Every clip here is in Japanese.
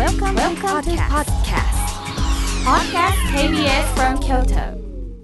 Welcome to podcast. Podcast KBS from Kyoto.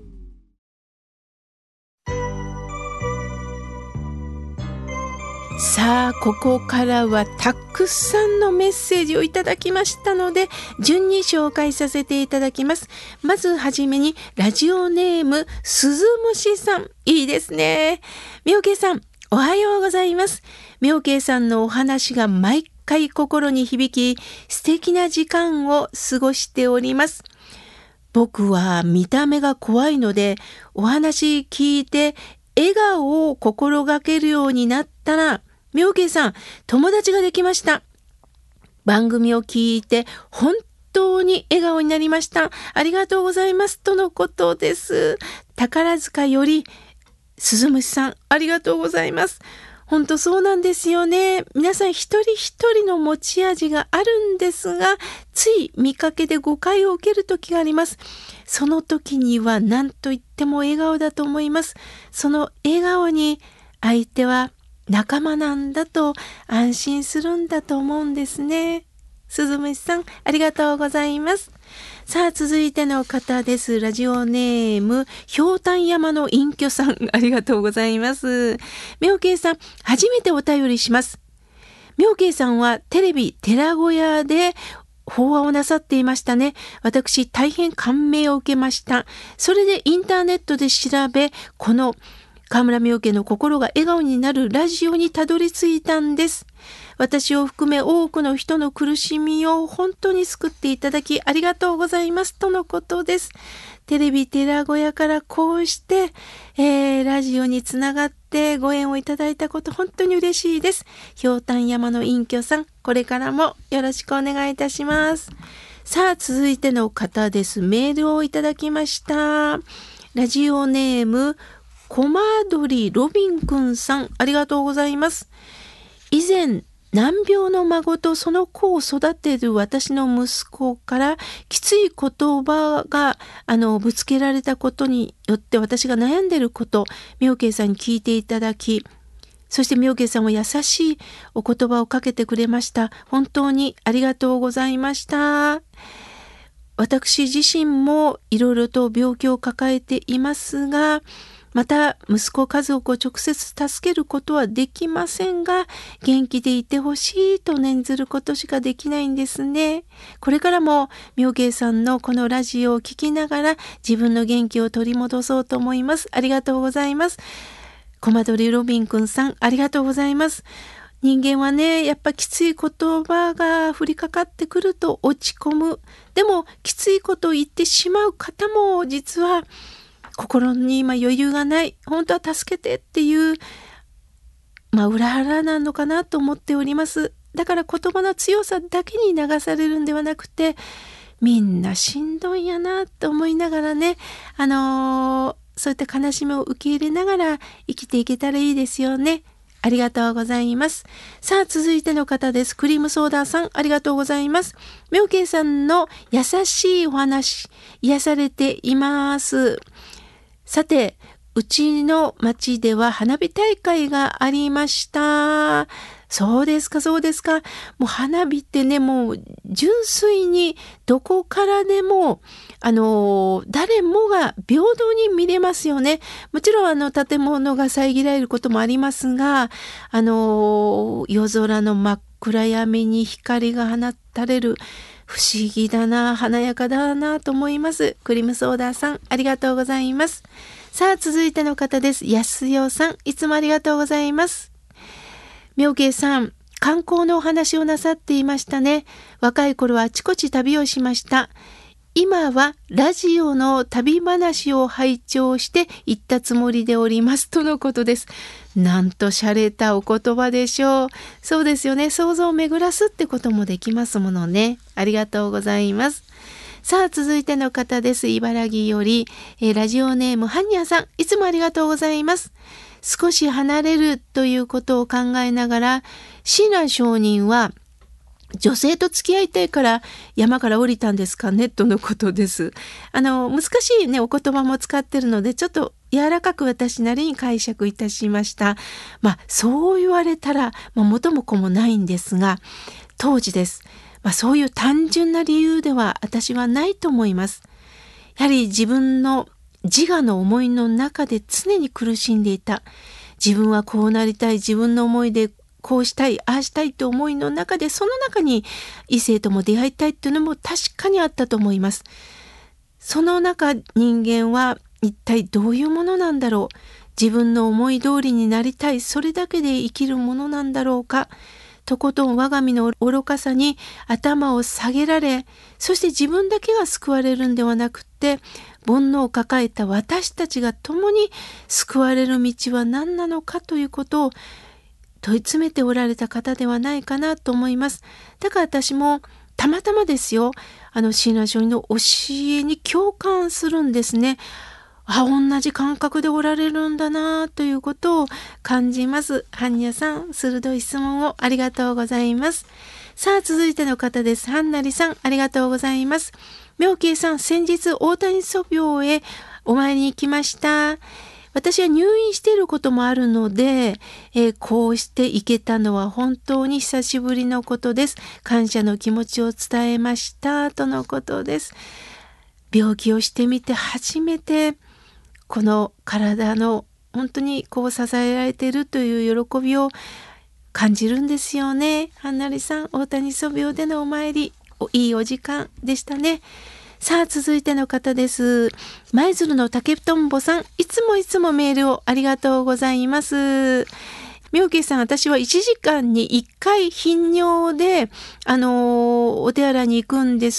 さあ、ここからはたくさんのメッセージをいただきましたので、順に紹介させていただきます。まずはじめに、ラジオネームスズムシさん、いいですね。妙慶さん、おはようございます。妙慶さんのお話が毎回心に響き、素敵な時間を過ごしております。僕は見た目が怖いので、お話聞いて笑顔を心がけるようになったら、妙慶さん、友達ができました。番組を聞いて本当に笑顔になりました。ありがとうございます。とのことです。宝塚より鈴虫さん、ありがとうございます。本当そうなんですよね。皆さん一人一人の持ち味があるんですが、つい見かけで誤解を受ける時があります。その時には何と言っても笑顔だと思います。その笑顔に相手は仲間なんだと安心するんだと思うんですね。鈴虫さん、ありがとうございます。さあ、続いての方です。ラジオネーム、ひょうたん山の隠居さん、ありがとうございます。妙慶さん、初めてお便りします。妙慶さんはテレビ寺小屋で法話をなさっていましたね。私、大変感銘を受けました。それでインターネットで調べ、この川村妙慶の心が笑顔になるラジオにたどり着いたんです。私を含め多くの人の苦しみを本当に救っていただきありがとうございますとのことです。テレビ寺小屋からこうして、ラジオにつながってご縁をいただいたこと本当に嬉しいです。ひょうたん山の隠居さん、これからもよろしくお願いいたします。さあ、続いての方です。メールをいただきました。ラジオネームコマドリロビンくんさん、ありがとうございます。以前、難病の孫とその子を育てる私の息子からきつい言葉がぶつけられたことによって私が悩んでいること、妙慶さんに聞いていただき、そして妙慶さんは優しいお言葉をかけてくれました。本当にありがとうございました。私自身もいろいろと病気を抱えていますが、また息子家族を直接助けることはできませんが、元気でいてほしいと念ずることしかできないんですね。これからも妙慶さんのこのラジオを聞きながら自分の元気を取り戻そうと思います。ありがとうございます。コマドリロビンくんさん、ありがとうございます。人間はね、やっぱきつい言葉が降りかかってくると落ち込む。でもきついことを言ってしまう方も実は心に今余裕がない、本当は助けてっていう、裏腹なのかなと思っております。だから言葉の強さだけに流されるんではなくて、みんなしんどいやなと思いながらね、そういった悲しみを受け入れながら生きていけたらいいですよね。ありがとうございます。さあ、続いての方です。クリームソーダさん、ありがとうございます。妙慶さんの優しいお話、癒されています。さて、うちの町では花火大会がありました。そうですか、そうですか。もう花火ってね、もう純粋にどこからでも、誰もが平等に見れますよね。もちろん建物が遮られることもありますが、夜空の真っ暗闇に光が放たれる、不思議だな、華やかだなと思います。クリームソーダさん、ありがとうございます。さあ、続いての方です。安代さん、いつもありがとうございます。妙慶さん、観光のお話をなさっていましたね。若い頃はあちこち旅をしました。今はラジオの旅話を拝聴して行ったつもりでおりますとのことです。なんと洒落たお言葉でしょう。そうですよね。想像を巡らすってこともできますものね。ありがとうございます。さあ、続いての方です。茨城より、ラジオネームハンニャさん、いつもありがとうございます。少し離れるということを考えながら、親鸞上人は女性と付き合いたいから山から降りたんですかねとのことです。難しいね、お言葉も使ってるので、ちょっと柔らかく私なりに解釈いたしました。そう言われたら、元も子もないんですが、当時です。 そういう単純な理由では私はないと思います。やはり自分の自我の思いの中で常に苦しんでいた。自分はこうなりたい、自分の思いでこうしたい、ああしたいと思いの中で、その中に異性とも出会いたいっていうのも確かにあったと思います。その中、人間は一体どういうものなんだろう。自分の思い通りになりたい、それだけで生きるものなんだろうか。とことん我が身の愚かさに頭を下げられ、そして自分だけが救われるんではなくって、煩悩を抱えた私たちが共に救われる道は何なのかということを問い詰めておられた方ではないかなと思います。だから私もたまたまですよ、親鸞聖人の教えに共感するんですね。同じ感覚でおられるんだなということを感じます。ハンニャさん、鋭い質問をありがとうございます。さあ、続いての方です。ハンナリさん、ありがとうございます。妙慶さん、先日大谷祖廟へお参りに行きました。私は入院していることもあるので、こうして行けたのは本当に久しぶりのことです。感謝の気持ちを伝えましたとのことです。病気をしてみて初めてこの体の本当に支えられているという喜びを感じるんですよね。はんなりさん、大谷祖廟でのお参り、いいお時間でしたね。さあ、続いての方です。舞鶴の竹とんぼさん、いつもメールをありがとうございます。妙慶さん、私は1時間に1回頻尿で、お手洗いに行くんです。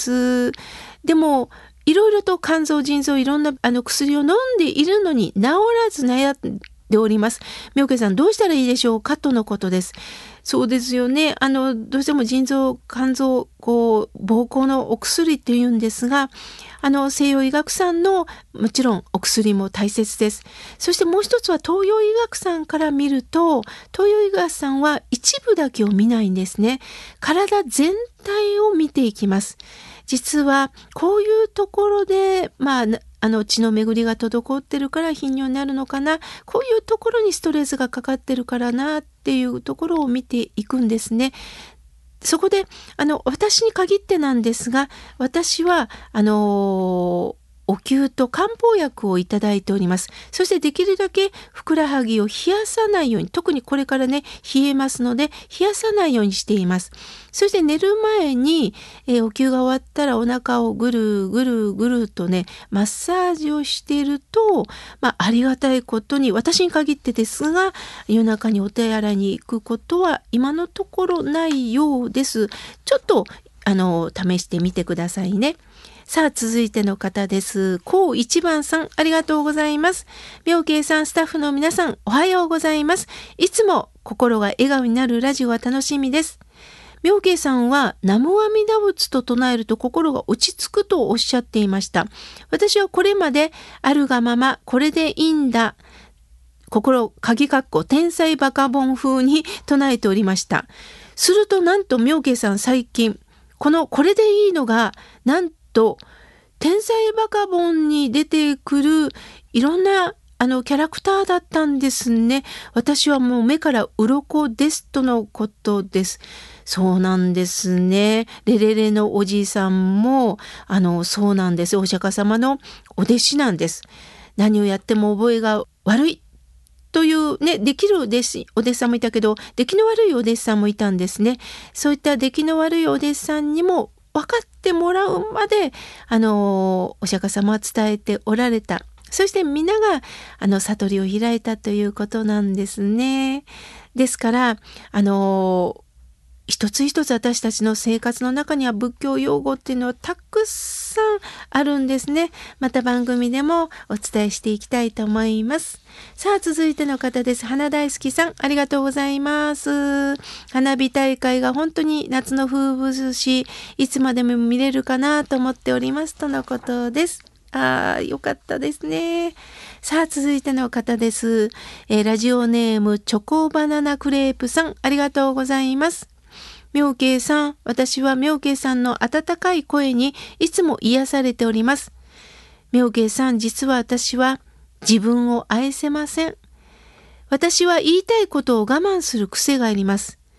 でも、いろいろと肝臓、腎臓、いろんな薬を飲んでいるのに治らず悩んでおります。妙慶さん、どうしたらいいでしょうかとのことです。そうですよね。どうしても腎臓、肝臓、膀胱のお薬っていうんですが、西洋医学産のもちろんお薬も大切です。そしてもう一つは東洋医学産から見ると、東洋医学産は一部だけを見ないんですね。体全体を見ていきます。実はこういうところで、血の巡りが滞ってるから頻尿になるのかな、こういうところにストレスがかかってるからなっていうところを見ていくんですね。そこで私に限ってなんですが、私はお灸と漢方薬をいただいております。そしてできるだけふくらはぎを冷やさないように、特にこれからね、冷えますので冷やさないようにしています。そして寝る前に、お灸が終わったらお腹をぐるぐるぐるとね、マッサージをしていると、ありがたいことに、私に限ってですが、夜中にお手洗いに行くことは今のところないようです。ちょっと試してみてくださいね。さあ、続いての方です。こう一番さん、ありがとうございます。妙慶さん、スタッフの皆さん、おはようございます。いつも心が笑顔になるラジオは楽しみです。妙慶さんは、南無阿弥陀仏と唱えると心が落ち着くとおっしゃっていました。私はこれまで、あるがまま、これでいいんだ。心、鍵括弧、天才バカボン風に唱えておりました。すると、なんと妙慶さん最近、これでいいのが、なんと天才バカボンに出てくるいろんなキャラクターだったんですね。私はもう目から鱗ですとのことです。そうなんですね。レレレのおじいさんもそうなんです。お釈迦様のお弟子なんです。何をやっても覚えが悪いというね、できるお弟子さんもいたけど、出来の悪いお弟子さんもいたんですね。そういった出来の悪いお弟子さんにも分かってもらうまでお釈迦様は伝えておられた。そして皆が悟りを開いたということなんですね。ですから一つ一つ私たちの生活の中には仏教用語っていうのはたくさんあるんですね。また番組でもお伝えしていきたいと思います。さあ、続いての方です。花大好きさん、ありがとうございます。花火大会が本当に夏の風物詩、いつまでも見れるかなと思っておりますとのことです。よかったですね。さあ、続いての方です。ラジオネームチョコバナナクレープさん、ありがとうございます。妙慶さん、私は妙慶さんの温かい声にいつも癒されております。妙慶さん、実は私は自分を愛せません。私は言いたいことを我慢する癖があります。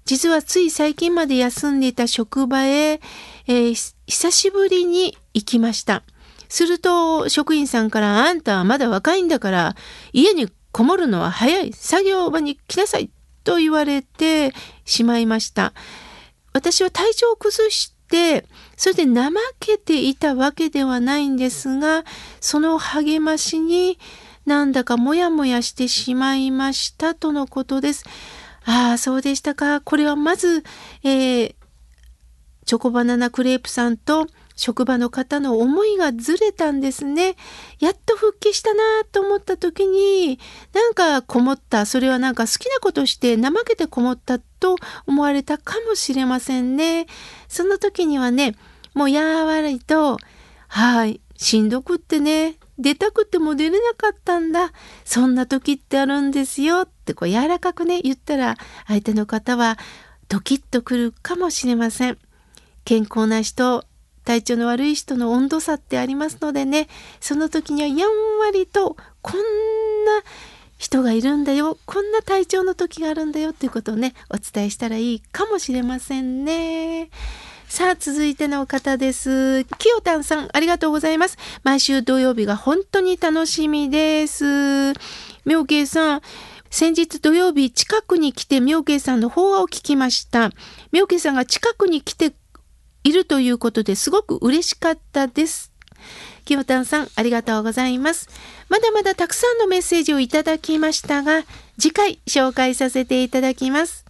実はつい最近まで休んでいた職場へ、久しぶりに行きました。すると職員さんから、あんたはまだ若いんだから家にこもるのは早い、作業場に来なさいと言われてしまいました。私は体調を崩してそれで怠けていたわけではないんですが、その励ましになんだかモヤモヤしてしまいましたとのことです。ああ、そうでしたか。これはまず、チョコバナナクレープさんと職場の方の思いがずれたんですね。やっと復帰したなと思った時に、なんかこもった、それはなんか好きなことして怠けてこもったと思われたかもしれませんね。その時にはね、もうやわりと、はい、しんどくってね、出たくても出れなかったんだ。そんな時ってあるんですよってこう柔らかくね言ったら、相手の方はドキッとくるかもしれません。健康な人、体調の悪い人の温度差ってありますのでね、その時にはやんわりと、こんな人がいるんだよ、こんな体調の時があるんだよということをねお伝えしたらいいかもしれませんね。さあ続いての方です。きよたんさん、ありがとうございます。毎週土曜日が本当に楽しみです。みょうけいさん、先日土曜日近くに来てみょうけいさんの法話を聞きました。みょうけいさんが近くに来ているということですごく嬉しかったです。きよたんさん、ありがとうございます。まだまだたくさんのメッセージをいただきましたが、次回紹介させていただきます。